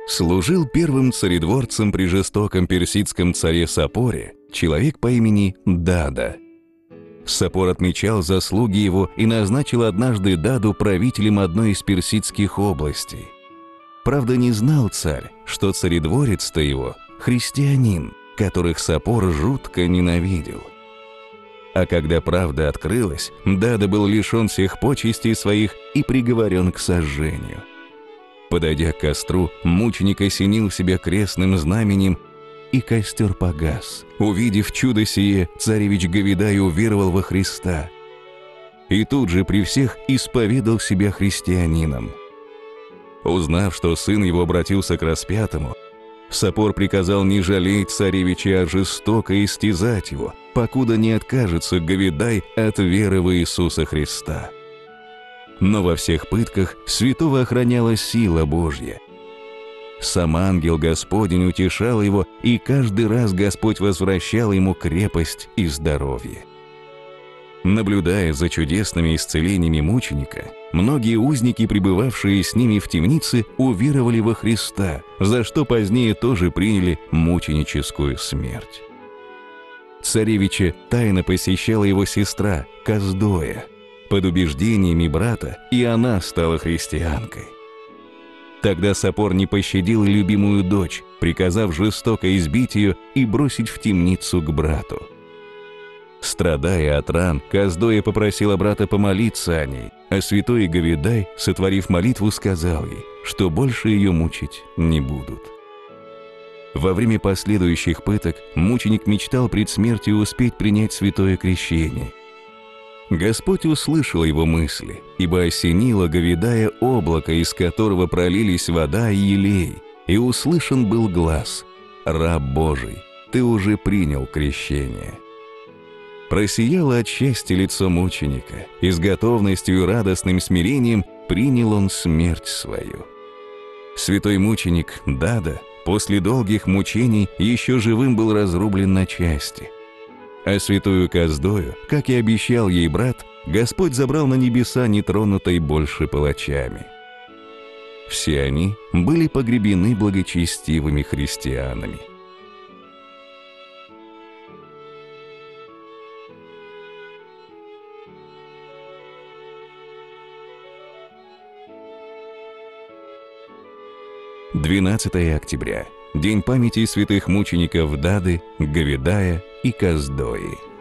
Служил первым царедворцем при жестоком персидском царе Сапоре человек по имени Дада. Сапор отмечал заслуги его и назначил однажды Даду правителем одной из персидских областей. Правда, не знал царь, что царедворец-то его христианин, которых Сапор жутко ненавидел. А когда правда открылась, Дада был лишен всех почестей своих и приговорен к сожжению. Подойдя к костру, мученик осенил себя крестным знаменем, и костер погас. Увидев чудо сие, царевич Гавидай уверовал во Христа и тут же при всех исповедал себя христианином. Узнав, что сын его обратился к распятому, Сапор приказал не жалеть царевича, а жестоко истязать его, покуда не откажется Гавидай от веры в Иисуса Христа. Но во всех пытках святого охраняла сила Божья. Сам ангел Господень утешал его, и каждый раз Господь возвращал ему крепость и здоровье. Наблюдая за чудесными исцелениями мученика, многие узники, пребывавшие с ними в темнице, уверовали во Христа, за что позднее тоже приняли мученическую смерть. Царевича тайно посещала его сестра Каздоя. Под убеждениями брата и она стала христианкой. Тогда Сапор не пощадил любимую дочь, приказав жестоко избить ее и бросить в темницу к брату. Страдая от ран, Каздоя попросила брата помолиться о ней, а святой Гавидай, сотворив молитву, сказал ей, что больше ее мучить не будут. Во время последующих пыток мученик мечтал пред смертью успеть принять святое крещение. Господь услышал его мысли, ибо осенило Гавидая облако, из которого пролились вода и елей, и услышан был глас: «Раб Божий, ты уже принял крещение». Просияло от счастья лицо мученика, и с готовностью и радостным смирением принял он смерть свою. Святой мученик Дада после долгих мучений еще живым был разрублен на части. А святую Каздою, как и обещал ей брат, Господь забрал на небеса, нетронутой больше палачами. Все они были погребены благочестивыми христианами. «12 октября. День памяти святых мучеников Дады, Гавидая и Каздои».